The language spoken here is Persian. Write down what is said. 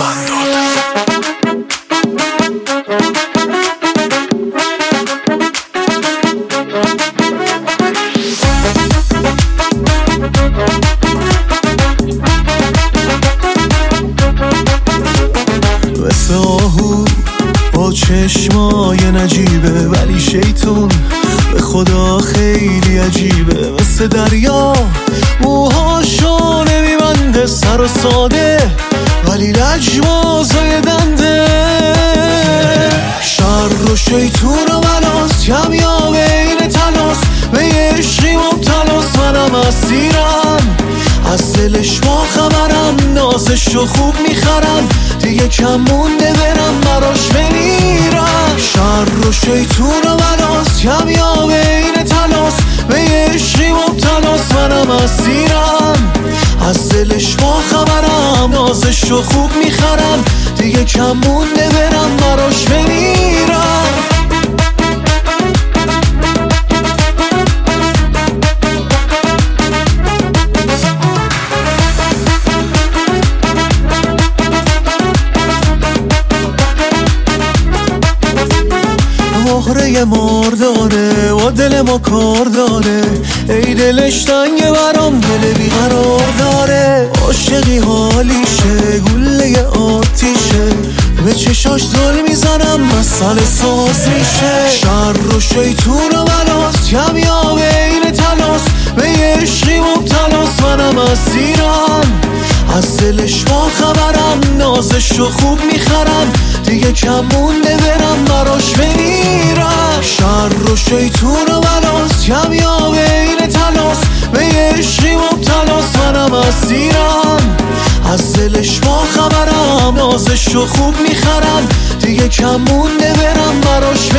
من داد. مثل آهو با چشمای نجیبه، ولی شیطون به خدا خیلی عجیبه. مثل دریا موهاشو نمیبنده، سر و ساده ولی لجبازای دنده. شر و شیطون و بلاس کمیاب این تلاس، به یه عشقی مبتلاس منم اسیرم. از دلش با خبرم، نازشو خوب میخرم، دیگه کم مونده برم براش بمیرم. شر و شیطون و بلاس کمیاب این تلاس، به یه عشقی مبتلاس منم اسیرم. از دلش با خبرم، نازشو خوب میخرم، دیگه کم مونده برم براش بمیرم. مهره مار داره و دل ما کار داره، ای دلش تنگه برام دل بیقرار داره. عاشقی حالیشه گله آتیشه، به چشاش زل میزنم مسئله ساز میشه. شر و شیطون و بلاس کمیاب این تلاس، به یه عشقی مبتلاس منم اسیرم. از دلش با خبرم، نازشو خوب میخرم، دیگه کم مونده برم براش بمیرم. شر و شیطون و بلاس کمیاب این تلاس، به یه عشقی مبتلاس منم اسیرم. از دلش با خبرم، نازشو خوب میخرم، دیگه کم مونده برم براش